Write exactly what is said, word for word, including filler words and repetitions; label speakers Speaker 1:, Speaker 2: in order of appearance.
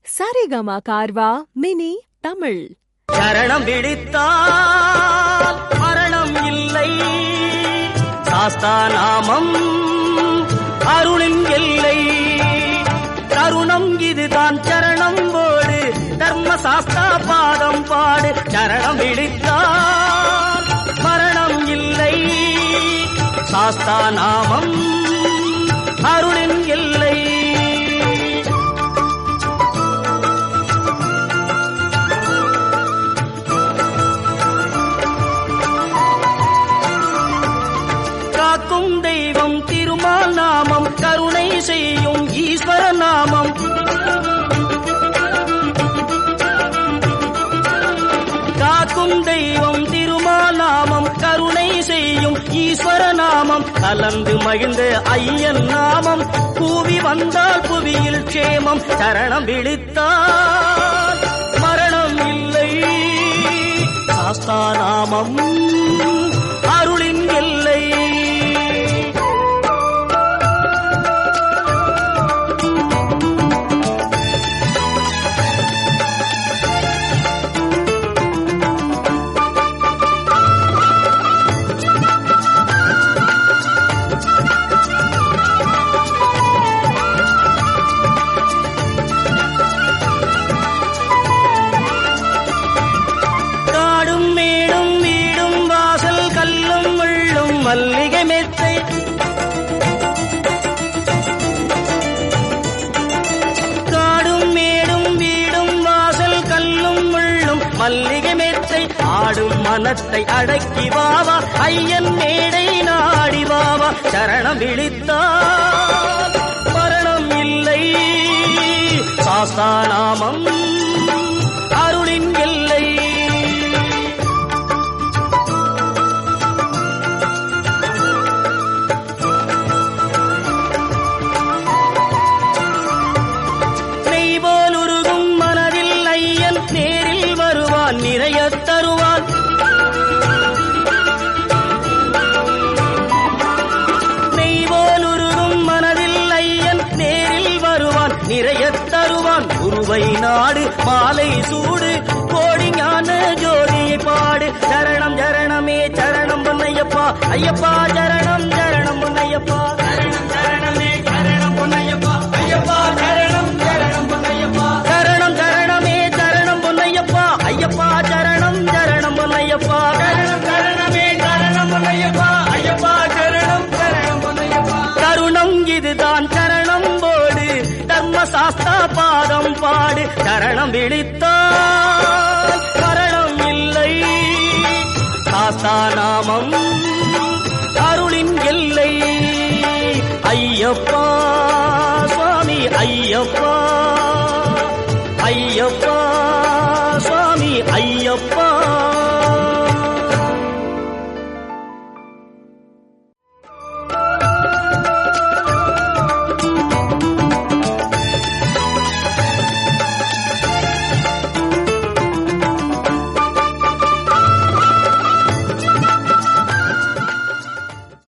Speaker 1: Saregama Carvaan mini Tamil.
Speaker 2: சரணம் பிடித்தால் மரணம் இல்லை, சாஸ்தா நாமம் அருளின் எல்லை. தருணம் இதுதான் சரணம் போடு, தர்ம சாஸ்தா பாதம் பாடு. சரணம் பிடித்தால் மரணம் இல்லை, சாஸ்தா நாமம் அருளின் எல்லை. காக்கும் தெய்வம் திருமால் நாமம், கருணை செய்யும் ஈஸ்வர நாமம். காக்கும் தெய்வம் திருமால் நாமம், கருணை செய்யும் ஈஸ்வர நாமம். கலந்து மகிழ்ந்த ஐயன் நாமம், கூவி வந்தால் புவியில் க்ஷேமம். சரணம் விழித்தால் மரணம் இல்லை, சாஸ்தா நாமம் அருளின் எல்லை. மல்லிகை மெத்தை காடும் மேடும் வீடும் வாசல் கல்லும் முள்ளும் மல்லிகை மெத்தை. ஆடும் மனத்தை அடக்கி வாவா, ஐயன் மேடை நாடி வாவா. சரணம் விழித்தால் மரணம் இல்லை, சாஸ்தா நாமம் அருளின் எல்லை. நிறைய தருவான், நெய்வோலுருகும் மனதில் ஐயன் நேரில் வருவான். நிறைய தருவான், குருவை நாடு மாலை சூடு, கோடி ஞான ஜோதியை பாடு. சரணம் சரணமே சரணம் பொன்னையப்பா, ஐயப்பா சரணம் சரணம் பொன்னையப்பா. சரணம் சரணமே சரணம் பொன்னையப்பா, ஐயப்பா சரணம் சரணம் பொன்னையப்பா. சரணம் சரணமே சரணம் பொன்னையப்பா, ஐயப்பா சரணம் சரணம் பொன்னையப்பா. சரணம் சரணமே சரணம் பொன்னையப்பா, ஐயப்பா சரணம் சரணம் பொன்னையப்பா. தருணம் இதுதான் சரணம் போடு, தர்ம சாஸ்தா பாதம் பாடு. சரணம் விழித்தால் மரணம் இல்லை, சாஸ்தா நாமம் அருளின் எல்லை. ஐயப்பா